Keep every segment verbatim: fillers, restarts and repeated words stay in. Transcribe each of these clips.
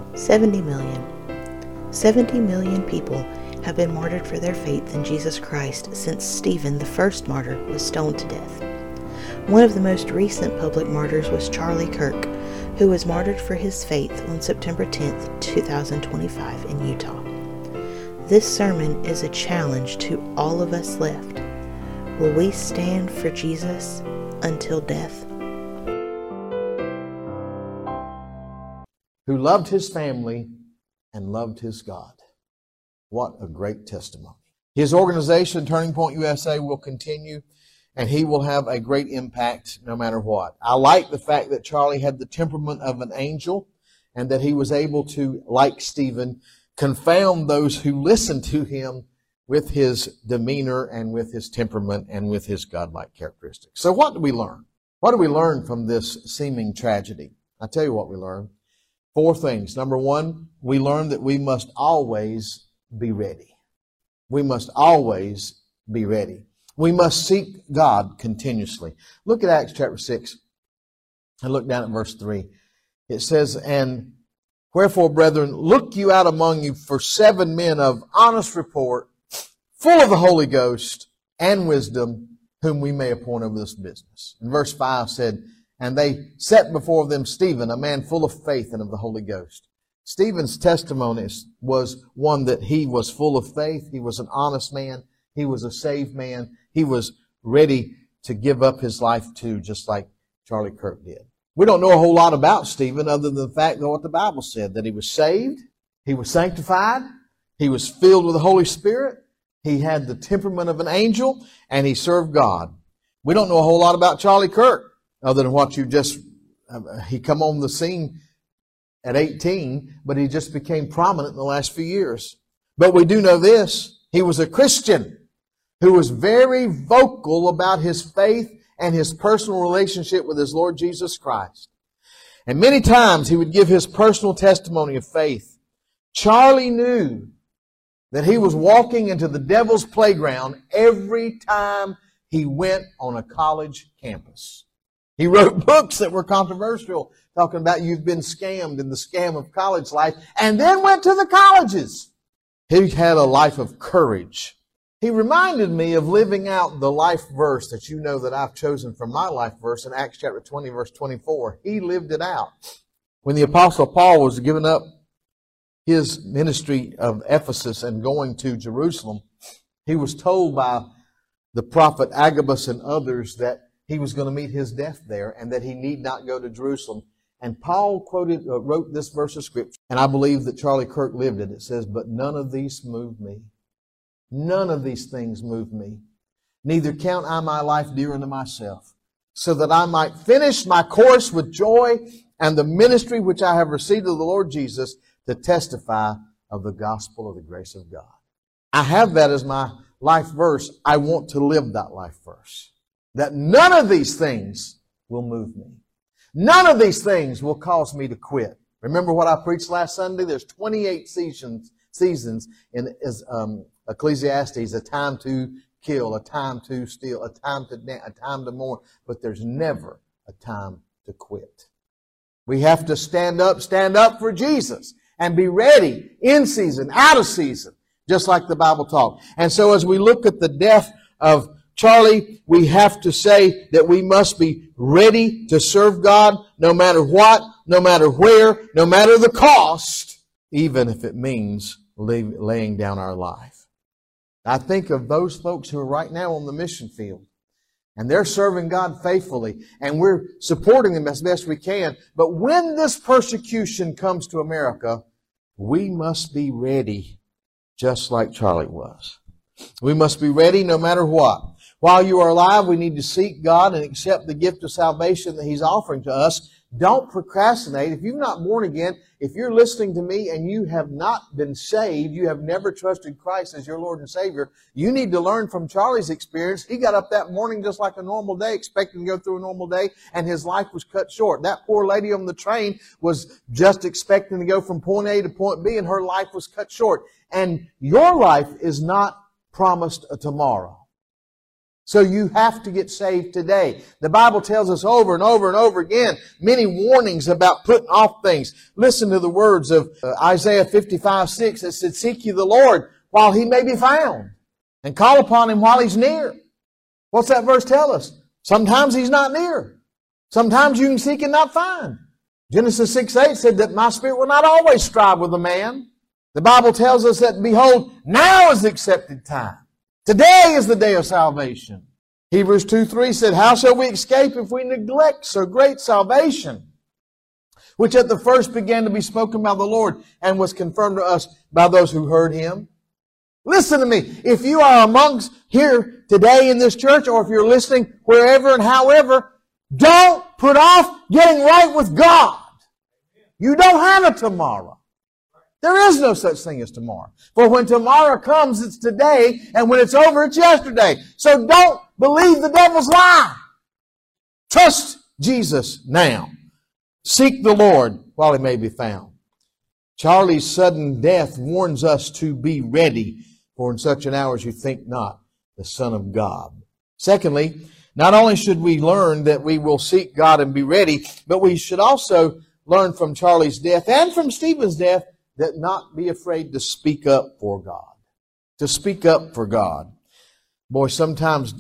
seventy million. seventy million people have been martyred for their faith in Jesus Christ since Stephen, the first martyr, was stoned to death. One of the most recent public martyrs was Charlie Kirk, who was martyred for his faith on September tenth, two thousand twenty-five in Utah. This sermon is a challenge to all of us left. Will we stand for Jesus until death? Who loved his family and loved his God. What a great testimony. His organization, Turning Point U S A, will continue, and he will have a great impact no matter what. I like the fact that Charlie had the temperament of an angel and that he was able to, like Stephen, confound those who listened to him with his demeanor and with his temperament and with his godlike characteristics. So what do we learn? What do we learn from this seeming tragedy? I'll tell you what we learned. Four things. Number one, we learned that we must always be ready. We must always be ready. We must seek God continuously. Look at Acts chapter six and look down at verse three. It says, "And wherefore, brethren, look you out among you for seven men of honest report, full of the Holy Ghost and wisdom, whom we may appoint over this business." And verse five said, "And they set before them Stephen, a man full of faith and of the Holy Ghost." Stephen's testimony was one that he was full of faith. He was an honest man. He was a saved man. He was ready to give up his life too, just like Charlie Kirk did. We don't know a whole lot about Stephen other than the fact that what the Bible said, that he was saved, he was sanctified, he was filled with the Holy Spirit, he had the temperament of an angel, and he served God. We don't know a whole lot about Charlie Kirk other than what you just, uh, he come on the scene at eighteen, but he just became prominent in the last few years. But we do know this, he was a Christian who was very vocal about his faith and his personal relationship with his Lord Jesus Christ. And many times he would give his personal testimony of faith. Charlie knew that he was walking into the devil's playground every time he went on a college campus. He wrote books that were controversial, talking about you've been scammed in the scam of college life, and then went to the colleges. He had a life of courage. He reminded me of living out the life verse that you know that I've chosen from my life verse in Acts chapter twenty, verse twenty-four. He lived it out. When the Apostle Paul was giving up his ministry of Ephesus and going to Jerusalem, he was told by the prophet Agabus and others that he was going to meet his death there and that he need not go to Jerusalem. And Paul quoted, uh, wrote this verse of Scripture, and I believe that Charlie Kirk lived it. It says, "But none of these move me. None of these things move me. Neither count I my life dear unto myself, so that I might finish my course with joy and the ministry which I have received of the Lord Jesus to testify of the gospel of the grace of God." I have that as my life verse. I want to live that life verse. That none of these things will move me. None of these things will cause me to quit. Remember what I preached last Sunday? There's twenty-eight seasons, seasons in um, Ecclesiastes, a time to kill, a time to steal, a time to dance, a time to mourn, but there's never a time to quit. We have to stand up, stand up for Jesus and be ready in season, out of season, just like the Bible taught. And so as we look at the death of Charlie, we have to say that we must be ready to serve God no matter what, no matter where, no matter the cost, even if it means laying down our life. I think of those folks who are right now on the mission field, and they're serving God faithfully, and we're supporting them as best we can. But when this persecution comes to America, we must be ready, just like Charlie was. We must be ready no matter what. While you are alive, we need to seek God and accept the gift of salvation that He's offering to us. Don't procrastinate. If you're not born again, if you're listening to me and you have not been saved, you have never trusted Christ as your Lord and Savior, you need to learn from Charlie's experience. He got up that morning just like a normal day, expecting to go through a normal day, and his life was cut short. That poor lady on the train was just expecting to go from point A to point B, and her life was cut short. And your life is not promised a tomorrow. So you have to get saved today. The Bible tells us over and over and over again many warnings about putting off things. Listen to the words of uh, Isaiah fifty-five six that said, "Seek ye the Lord while He may be found, and call upon Him while He's near." What's that verse tell us? Sometimes He's not near. Sometimes you can seek and not find. Genesis six eight said that my spirit will not always strive with a man. The Bible tells us that, behold, now is the accepted time. Today is the day of salvation. Hebrews two three said, "How shall we escape if we neglect so great salvation, which at the first began to be spoken by the Lord and was confirmed to us by those who heard Him?" Listen to me. If you are amongst here today in this church, or if you're listening wherever and however, don't put off getting right with God. You don't have a tomorrow. There is no such thing as tomorrow. For when tomorrow comes, it's today, and when it's over, it's yesterday. So don't believe the devil's lie. Trust Jesus now. Seek the Lord while He may be found. Charlie's sudden death warns us to be ready, for in such an hour as you think not, the Son of God. Secondly, not only should we learn that we will seek God and be ready, but we should also learn from Charlie's death and from Stephen's death that not be afraid to speak up for God. To speak up for God. Boy, sometimes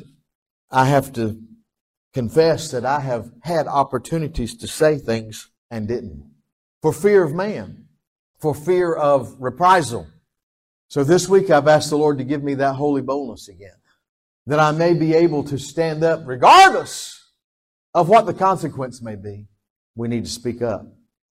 I have to confess that I have had opportunities to say things and didn't. For fear of man. For fear of reprisal. So this week I've asked the Lord to give me that holy boldness again. That I may be able to stand up regardless of what the consequence may be. We need to speak up.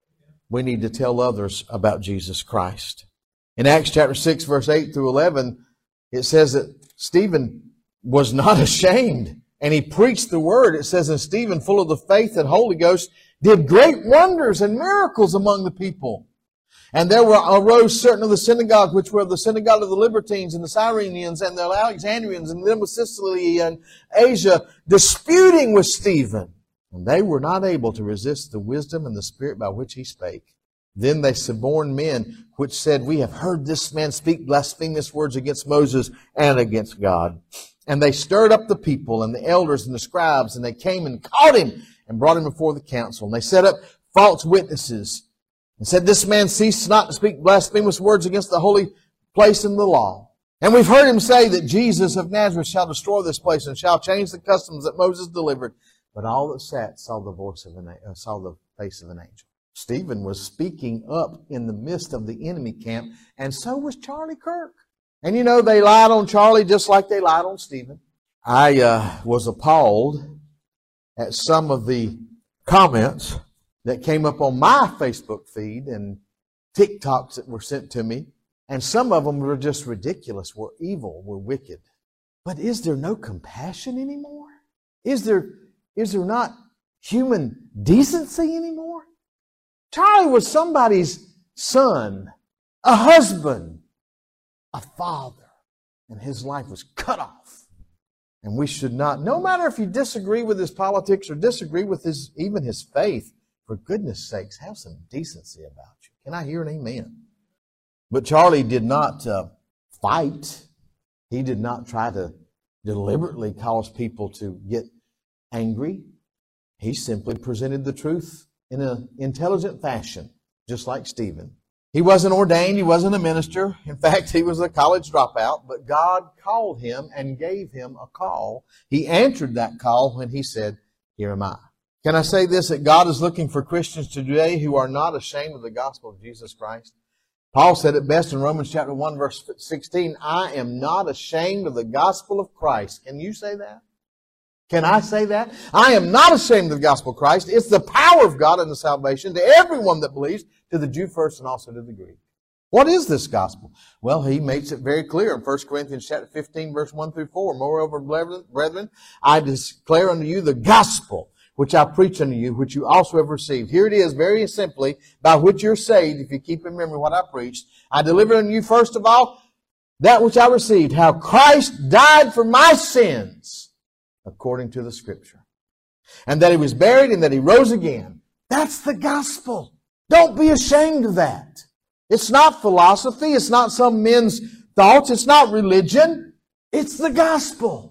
We need to tell others about Jesus Christ. In Acts chapter six, verse eight through eleven, it says that Stephen was not ashamed, and he preached the word. It says, "And Stephen, full of the faith and Holy Ghost, did great wonders and miracles among the people. And there were, arose certain of the synagogue, which were the synagogue of the Libertines and the Cyrenians and the Alexandrians and them of Sicily and Asia, disputing with Stephen. And they were not able to resist the wisdom and the spirit by which he spake. Then they suborned men, which said, We have heard this man speak blasphemous words against Moses and against God. And they stirred up the people and the elders and the scribes, and they came and caught him and brought him before the council. And they set up false witnesses and said, This man ceased not to speak blasphemous words against the holy place and the law. And we've heard him say that Jesus of Nazareth shall destroy this place and shall change the customs that Moses delivered. But all that sat saw the voice of an uh, saw the face of an angel. Stephen was speaking up in the midst of the enemy camp, and so was Charlie Kirk. And you know, they lied on Charlie just like they lied on Stephen. I uh, was appalled at some of the comments that came up on my Facebook feed and TikToks that were sent to me. And some of them were just ridiculous, were evil, were wicked. But is there no compassion anymore? Is there, is there not human decency anymore? Charlie was somebody's son, a husband, a father, and his life was cut off. And we should not, no matter if you disagree with his politics or disagree with his even his faith, for goodness sakes, have some decency about you. Can I hear an amen? But Charlie did not uh, fight. He did not try to deliberately cause people to get angry. He simply presented the truth in an intelligent fashion, just like Stephen. He wasn't ordained. He wasn't a minister. In fact, he was a college dropout, but God called him and gave him a call. He answered that call when he said, Here am I. Can I say this, that God is looking for Christians today who are not ashamed of the gospel of Jesus Christ? Paul said it best in Romans chapter one, verse sixteen, I am not ashamed of the gospel of Christ. Can you say that? Can I say that? I am not ashamed of the gospel of Christ. It's the power of God in the salvation to everyone that believes, to the Jew first and also to the Greek. What is this gospel? Well, he makes it very clear in First Corinthians chapter fifteen, verse one through four. Moreover, brethren, I declare unto you the gospel which I preach unto you, which you also have received. Here it is, very simply, by which you're saved, if you keep in memory what I preached. I delivered unto you first of all that which I received, how Christ died for my sins, according to the Scripture. And that He was buried and that He rose again. That's the gospel. Don't be ashamed of that. It's not philosophy. It's not some men's thoughts. It's not religion. It's the gospel.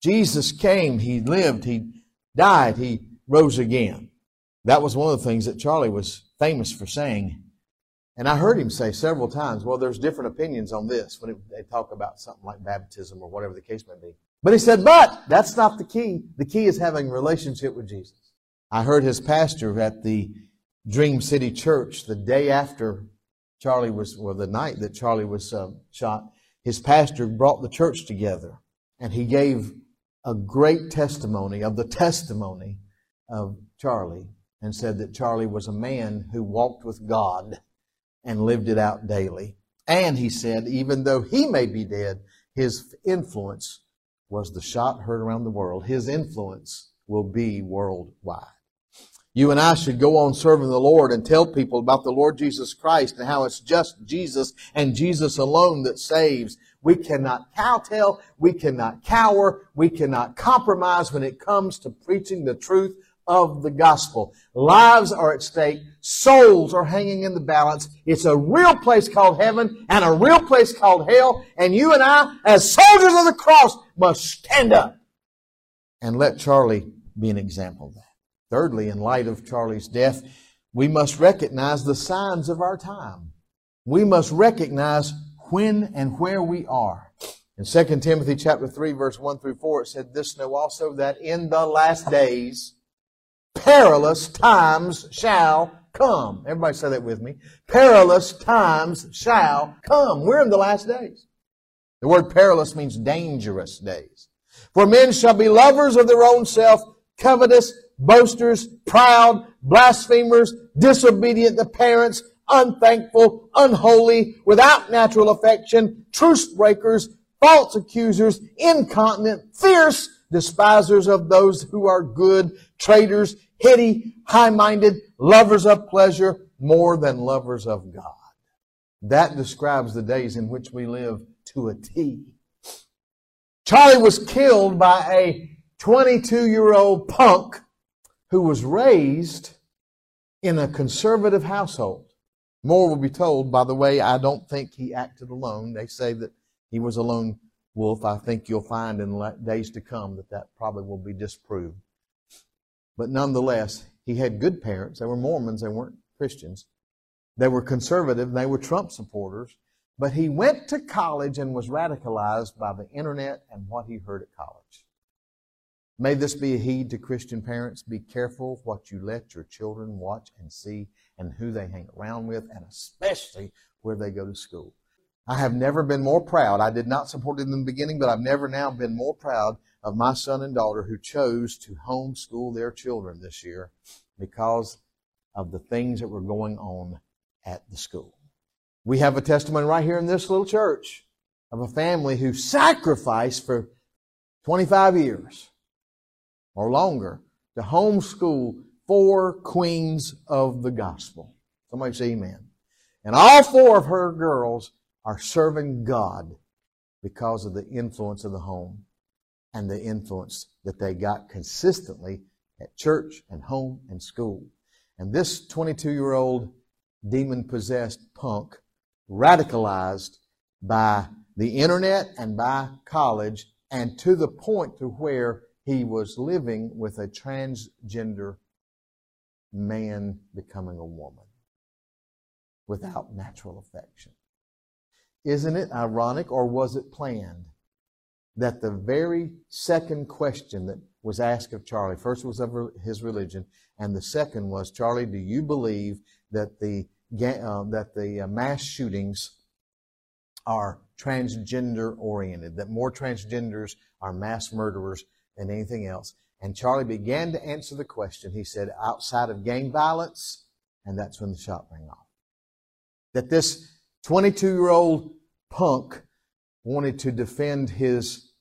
Jesus came, He lived, He died, He rose again. That was one of the things that Charlie was famous for saying. And I heard him say several times, well, there's different opinions on this when it, they talk about something like baptism or whatever the case may be. But he said, but that's not the key. The key is having a relationship with Jesus. I heard his pastor at the Dream City Church the day after Charlie was, well, the night that Charlie was uh, shot. His pastor brought the church together, and he gave a great testimony of the testimony of Charlie, and said that Charlie was a man who walked with God and lived it out daily. And he said, even though he may be dead, his influence was the shot heard around the world. His influence will be worldwide. You and I should go on serving the Lord and tell people about the Lord Jesus Christ and how it's just Jesus and Jesus alone that saves. We cannot cowtail, we cannot cower, we cannot compromise when it comes to preaching the truth of the gospel. Lives are at stake. Souls are hanging in the balance. It's a real place called heaven and a real place called hell. And you and I, as soldiers of the cross, must stand up and let Charlie be an example of that. Thirdly, in light of Charlie's death, we must recognize the signs of our time. We must recognize when and where we are. In Second Timothy chapter three, verse one through four, it said, this know also that in the last days perilous times shall come. Everybody say that with me. Perilous times shall come. We're in the last days. The word perilous means dangerous days. For men shall be lovers of their own self, covetous, boasters, proud, blasphemers, disobedient to parents, unthankful, unholy, without natural affection, truce breakers, false accusers, incontinent, fierce, despisers of those who are good, traitors, heady, high-minded, lovers of pleasure more than lovers of God. That describes the days in which we live to a T. Charlie was killed by a twenty-two-year-old punk who was raised in a conservative household. More will be told. By the way, I don't think he acted alone. They say that he was a lone wolf. I think you'll find in days to come that that probably will be disproved. But nonetheless, he had good parents. They were Mormons. They weren't Christians. They were conservative. They were Trump supporters. But he went to college and was radicalized by the internet and what he heard at college. May this be a heed to Christian parents. Be careful what you let your children watch and see and who they hang around with, and especially where they go to school. I have never been more proud. I did not support it in the beginning, but I've never now been more proud of my son and daughter who chose to homeschool their children this year because of the things that were going on at the school. We have a testimony right here in this little church of a family who sacrificed for twenty-five years or longer to homeschool four queens of the gospel. Somebody say amen. And all four of her girls are serving God because of the influence of the home and the influence that they got consistently at church and home and school. And this twenty-two-year-old demon-possessed punk, radicalized by the internet and by college, and to the point to where he was living with a transgender man becoming a woman without natural affection. Isn't it ironic, or was it planned, that the very second question that was asked of Charlie, first was of his religion, and the second was, Charlie, do you believe that the uh, that the uh, mass shootings are transgender oriented, that more transgenders are mass murderers than anything else? And Charlie began to answer the question. He said, outside of gang violence, and that's when the shot rang off. That this twenty-two-year-old punk wanted to defend his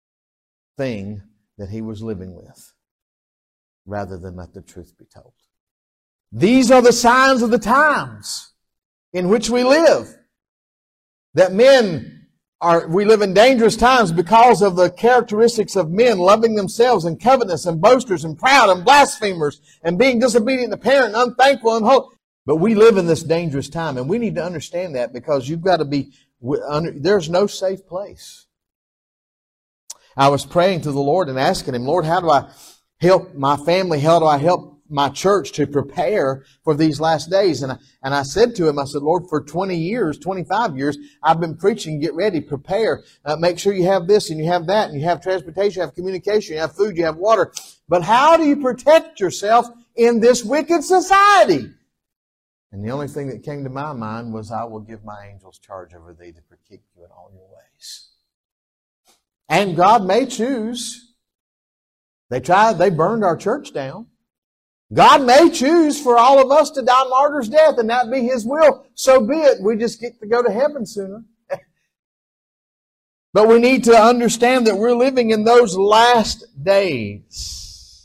thing that he was living with, rather than let the truth be told. These are the signs of the times in which we live. That men are, we live in dangerous times because of the characteristics of men loving themselves and covetous and boasters and proud and blasphemers and being disobedient to parent and unthankful and holy. But we live in this dangerous time, and we need to understand that, because you've got to be, there's no safe place. I was praying to the Lord and asking Him, Lord, how do I help my family? How do I help my church to prepare for these last days? And I, and I said to Him, I said, Lord, for twenty years, twenty-five years, I've been preaching, get ready, prepare, uh, make sure you have this and you have that, and you have transportation, you have communication, you have food, you have water. But how do you protect yourself in this wicked society? And the only thing that came to my mind was, I will give my angels charge over thee to keep you in all your ways. And God may choose. They tried, they burned our church down. God may choose for all of us to die martyr's death, and that be His will. So be it. We just get to go to heaven sooner. But we need to understand that we're living in those last days.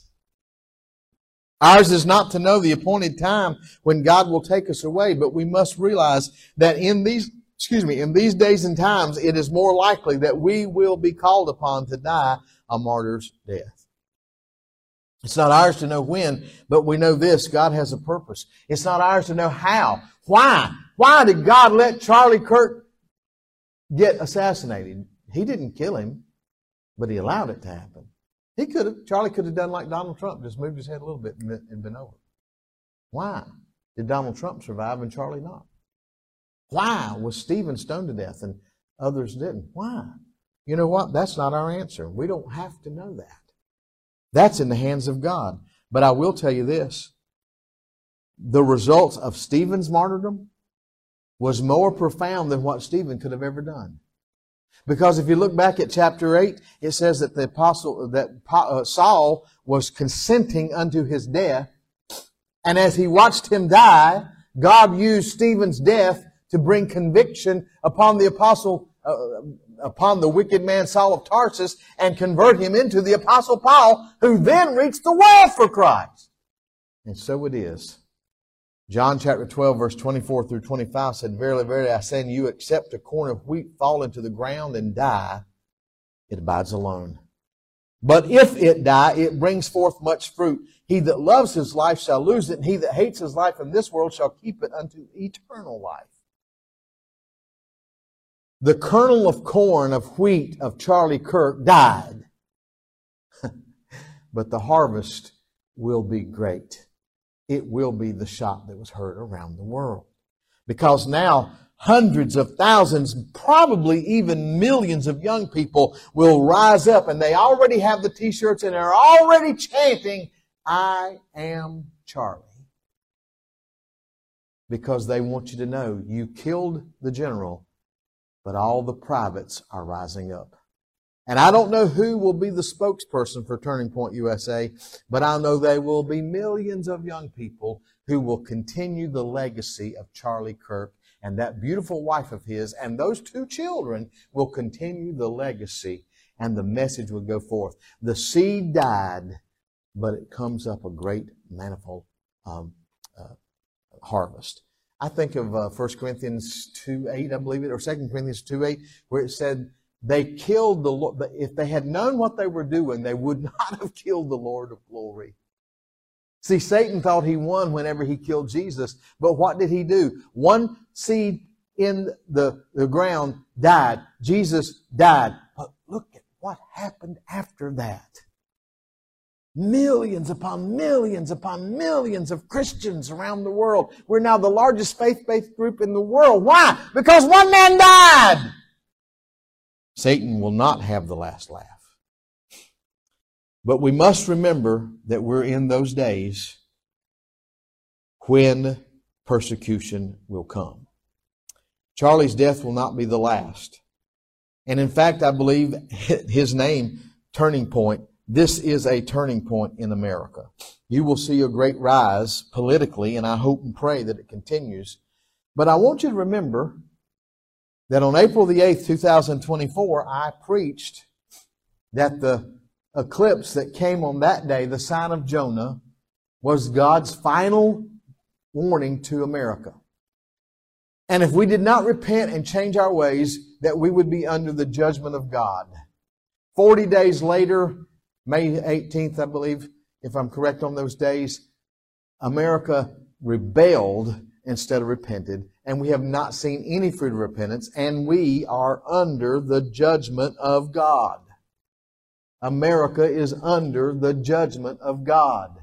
Ours is not to know the appointed time when God will take us away, but we must realize that in these, excuse me, in these days and times, it is more likely that we will be called upon to die a martyr's death. It's not ours to know when, but we know this: God has a purpose. It's not ours to know how. Why? Why did God let Charlie Kirk get assassinated? He didn't kill him, but He allowed it to happen. He could have, Charlie could have done like Donald Trump, just moved his head a little bit and been over. Why did Donald Trump survive and Charlie not? Why was Stephen stoned to death and others didn't? Why? You know what? That's not our answer. We don't have to know that. That's in the hands of God. But I will tell you this: the results of Stephen's martyrdom was more profound than what Stephen could have ever done. Because if you look back at chapter eight, it says that the apostle, that Saul was consenting unto his death. And as he watched him die, God used Stephen's death to bring conviction upon the apostle, uh, upon the wicked man Saul of Tarsus, and convert him into the apostle Paul, who then reached the world for Christ. And so it is. John chapter twelve, verse twenty-four through twenty-five said, Verily, verily, I say unto you, except a corn of wheat fall into the ground and die, it abides alone. But if it die, it brings forth much fruit. He that loves his life shall lose it, and he that hates his life in this world shall keep it unto eternal life. The kernel of corn, of wheat, of Charlie Kirk died. But the harvest will be great. It will be the shout that was heard around the world. Because now hundreds of thousands, probably even millions of young people will rise up, and they already have the t-shirts and they're already chanting, I am Charlie. Because they want you to know you killed the general, but all the privates are rising up. And I don't know who will be the spokesperson for Turning Point U S A, but I know there will be millions of young people who will continue the legacy of Charlie Kirk and that beautiful wife of his, and those two children will continue the legacy, and the message will go forth. The seed died, but it comes up a great manifold um, uh, harvest. I think of uh, First Corinthians two eight, I believe it, or Second Corinthians two eight, where it said, they killed the Lord. If they had known what they were doing, they would not have killed the Lord of glory. See, Satan thought he won whenever he killed Jesus. But what did he do? One seed in the, the ground died. Jesus died. But look at what happened after that. Millions upon millions upon millions of Christians around the world. We're now the largest faith-based group in the world. Why? Because one man died. Satan will not have the last laugh. But we must remember that we're in those days when persecution will come. Charlie's death will not be the last. And in fact, I believe his name, Turning Point, this is a turning point in America. You will see a great rise politically, and I hope and pray that it continues. But I want you to remember that on April the eighth, two thousand twenty-four, I preached that the eclipse that came on that day, the sign of Jonah, was God's final warning to America. And if we did not repent and change our ways, that we would be under the judgment of God. Forty days later, May eighteenth, I believe, if I'm correct on those days, America rebelled instead of repented, and we have not seen any fruit of repentance, and we are under the judgment of God. America is under the judgment of God.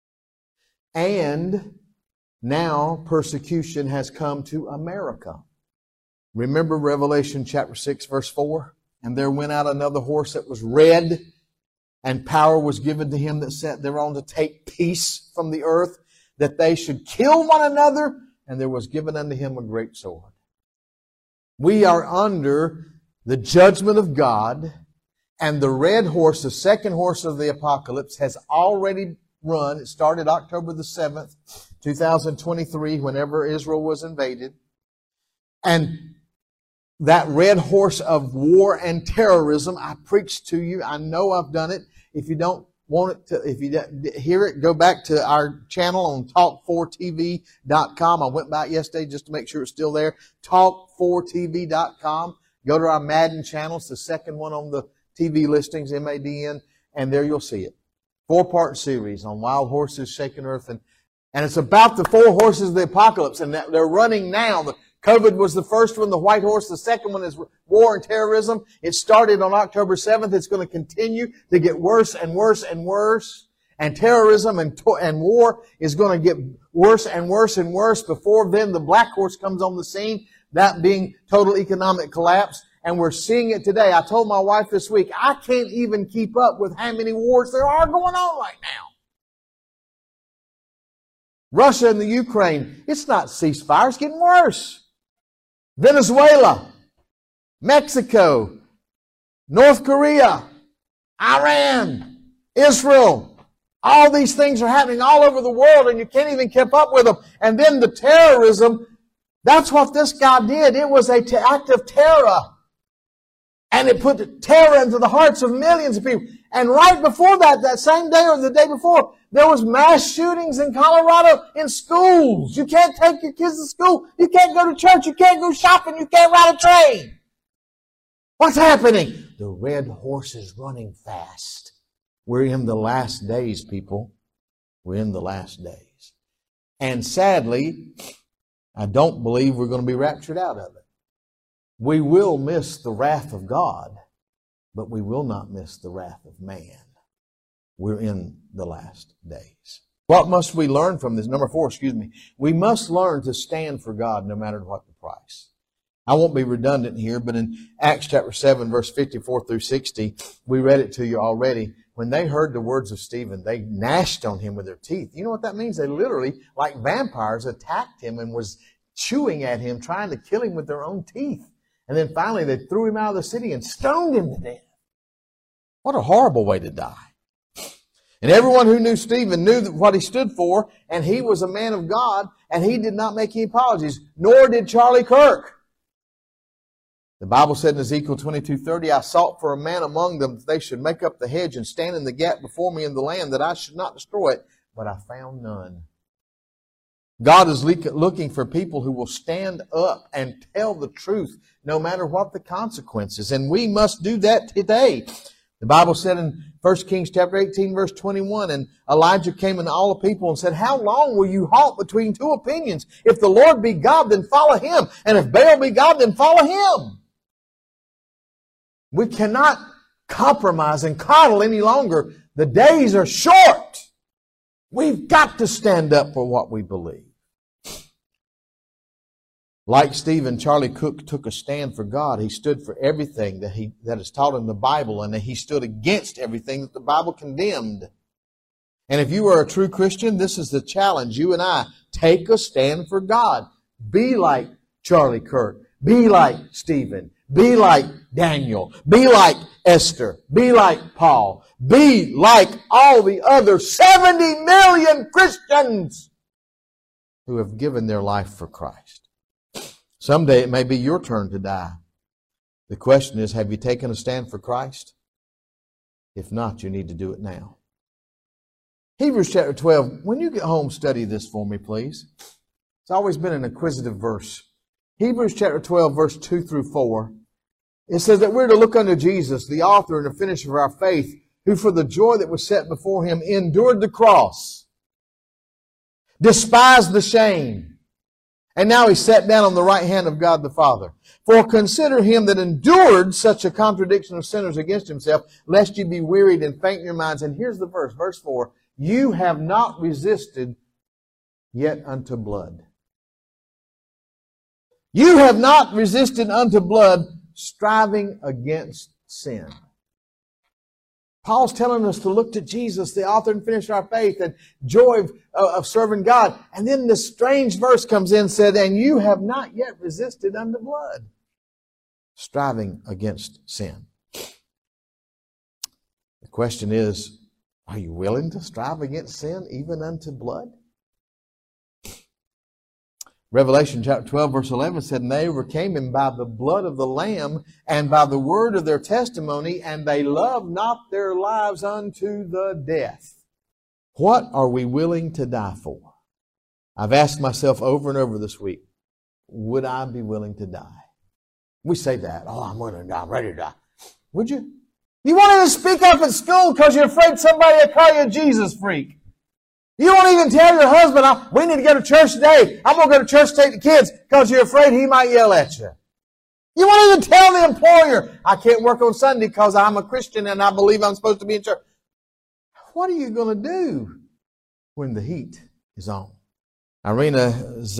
And now persecution has come to America. Remember Revelation chapter six verse four? And there went out another horse that was red, and power was given to him that sat thereon to take peace from the earth, that they should kill one another, and there was given unto him a great sword. We are under the judgment of God, and the red horse, the second horse of the apocalypse, has already run. It started October the seventh, two thousand twenty-three, whenever Israel was invaded. And that red horse of war and terrorism, I preached to you. I know I've done it. If you don't want it to, if you hear it, go back to our channel on talk four T V dot com. I went back yesterday just to make sure it's still there. talk four T V dot com. Go to our Madden channel. It's the second one on the T V listings, M A D N, and there you'll see it. Four-part series on wild horses shaking earth. And, and it's about the four horses of the apocalypse, and they're running now. The COVID was the first one, the white horse. The second one is war and terrorism. It started on October seventh. It's going to continue to get worse and worse and worse. And terrorism and, to- and war is going to get worse and worse and worse. Before then, the black horse comes on the scene, that being total economic collapse. And we're seeing it today. I told my wife this week, I can't even keep up with how many wars there are going on right now. Russia and the Ukraine, it's not ceasefire, it's getting worse. Venezuela, Mexico, North Korea, Iran, Israel. All these things are happening all over the world, and you can't even keep up with them. And then the terrorism, that's what this guy did. It was an act of terror. And it put terror into the hearts of millions of people. And right before that, that same day or the day before, there was mass shootings in Colorado in schools. You can't take your kids to school. You can't go to church. You can't go shopping. You can't ride a train. What's happening? The red horse is running fast. We're in the last days, people. We're in the last days. And sadly, I don't believe we're going to be raptured out of it. We will miss the wrath of God, but we will not miss the wrath of man. We're in the last days. What must we learn from this? Number four, excuse me. We must learn to stand for God no matter what the price. I won't be redundant here, but in Acts chapter seven, verse fifty-four through sixty, we read it to you already. When they heard the words of Stephen, they gnashed on him with their teeth. You know what that means? They literally, like vampires, attacked him and was chewing at him, trying to kill him with their own teeth. And then finally they threw him out of the city and stoned him to death. What a horrible way to die. And everyone who knew Stephen knew what he stood for, and he was a man of God, and he did not make any apologies, nor did Charlie Kirk. The Bible said in Ezekiel twenty-two thirty, I sought for a man among them that they should make up the hedge and stand in the gap before me in the land, that I should not destroy it, but I found none. God is looking for people who will stand up and tell the truth no matter what the consequences. And we must do that today. The Bible said in First Kings chapter eighteen, verse twenty-one, and Elijah came unto all the people and said, how long will you halt between two opinions? If the Lord be God, then follow him. And if Baal be God, then follow him. We cannot compromise and coddle any longer. The days are short. We've got to stand up for what we believe. Like Stephen, Charlie Cook took a stand for God. He stood for everything that he that is taught in the Bible, and he stood against everything that the Bible condemned. And if you are a true Christian, this is the challenge. You and I, take a stand for God. Be like Charlie Kirk. Be like Stephen. Be like Daniel. Be like Esther. Be like Paul. Be like all the other seventy million Christians who have given their life for Christ. Someday it may be your turn to die. The question is, have you taken a stand for Christ? If not, you need to do it now. Hebrews chapter twelve, when you get home, study this for me, please. It's always been an inquisitive verse. Hebrews chapter twelve, verse two through four. It says that we're to look unto Jesus, the author and the finisher of our faith, who for the joy that was set before him endured the cross, despised the shame, And now he's sat down on the right hand of God the Father. For consider him that endured such a contradiction of sinners against himself, lest you be wearied and faint in your minds. And here's the verse, verse four. You have not resisted yet unto blood. You have not resisted unto blood, striving against sin. Paul's telling us to look to Jesus, the author and finisher of our faith, and joy of, of serving God. And then this strange verse comes in and said, and you have not yet resisted unto blood, striving against sin. The question is, are you willing to strive against sin, even unto blood? Revelation chapter twelve, verse eleven said, and they overcame him by the blood of the Lamb and by the word of their testimony, and they loved not their lives unto the death. What are we willing to die for? I've asked myself over and over this week, would I be willing to die? We say that, oh, I'm willing to die, I'm ready to die. Would you? You won't even speak up at school because you're afraid somebody will call you a Jesus freak. You won't even tell your husband, oh, we need to go to church today. I'm going to go to church to take the kids because you're afraid he might yell at you. You won't even tell the employer, I can't work on Sunday because I'm a Christian and I believe I'm supposed to be in church. What are you going to do when the heat is on? Irina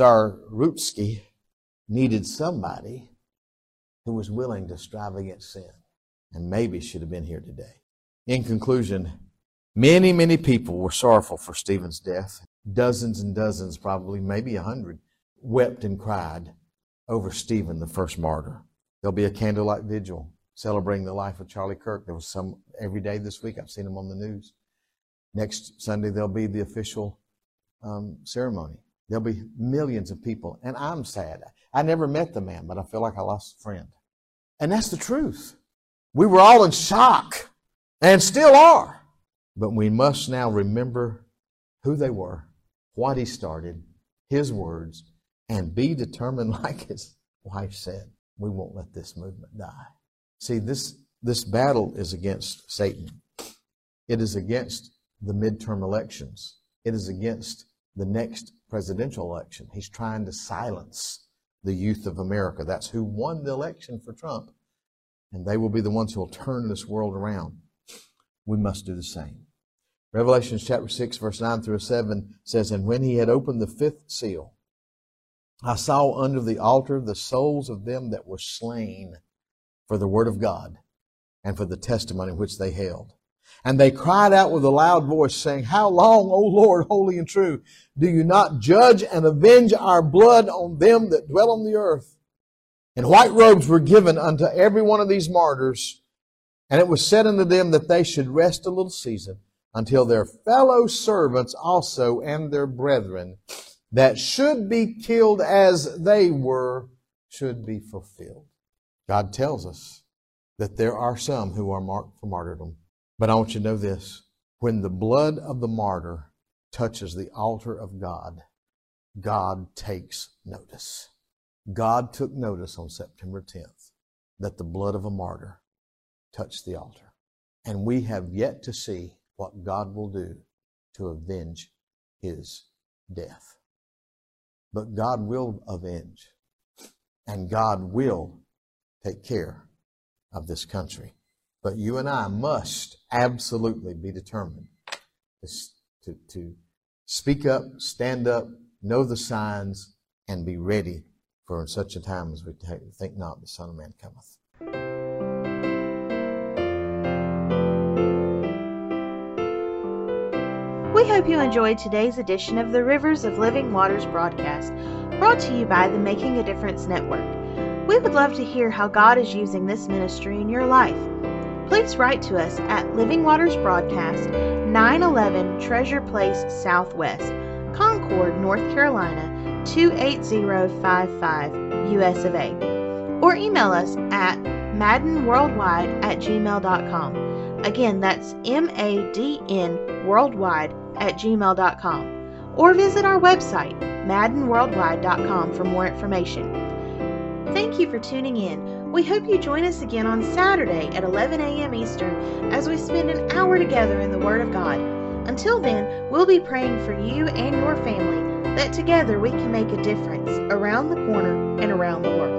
Zarutsky needed somebody who was willing to strive against sin, and maybe should have been here today. In conclusion, many, many people were sorrowful for Stephen's death. Dozens and dozens, probably, maybe a hundred, wept and cried over Stephen, the first martyr. There'll be a candlelight vigil celebrating the life of Charlie Kirk. There was some every day this week. I've seen them on the news. Next Sunday, there'll be the official um, ceremony. There'll be millions of people. And I'm sad. I never met the man, but I feel like I lost a friend. And that's the truth. We were all in shock and still are. But we must now remember who they were, what he started, his words, and be determined, like his wife said, we won't let this movement die. See, this, this battle is against Satan. It is against the midterm elections. It is against the next presidential election. He's trying to silence the youth of America. That's who won the election for Trump. And they will be the ones who will turn this world around. We must do the same. Revelation chapter six, verse nine through seven says, and when he had opened the fifth seal, I saw under the altar the souls of them that were slain for the word of God and for the testimony which they held. And they cried out with a loud voice, saying, how long, O Lord, holy and true, do you not judge and avenge our blood on them that dwell on the earth? And white robes were given unto every one of these martyrs, and it was said unto them that they should rest a little season, until their fellow servants also and their brethren that should be killed as they were should be fulfilled. God tells us that there are some who are marked for martyrdom. But I want you to know this. When the blood of the martyr touches the altar of God, God takes notice. God took notice on September tenth that the blood of a martyr touched the altar. And we have yet to see what God will do to avenge his death. But God will avenge, and God will take care of this country. But you and I must absolutely be determined to, to, to speak up, stand up, know the signs, and be ready for such a time as we think not the Son of Man cometh. We hope you enjoyed today's edition of the Rivers of Living Waters broadcast, brought to you by the Making a Difference Network. We would love to hear how God is using this ministry in your life. Please write to us at Living Waters Broadcast, nine eleven Treasure Place Southwest, Concord, North Carolina, two eight zero five five, U S of A. Or email us at maddenworldwide at gmail dot com. Again, that's M A D N worldwide at gmail dot com. Or visit our website, madden worldwide dot com, for more information. Thank you for tuning in. We hope you join us again on Saturday at eleven a.m. Eastern as we spend an hour together in the Word of God. Until then, we'll be praying for you and your family that together we can make a difference around the corner and around the world.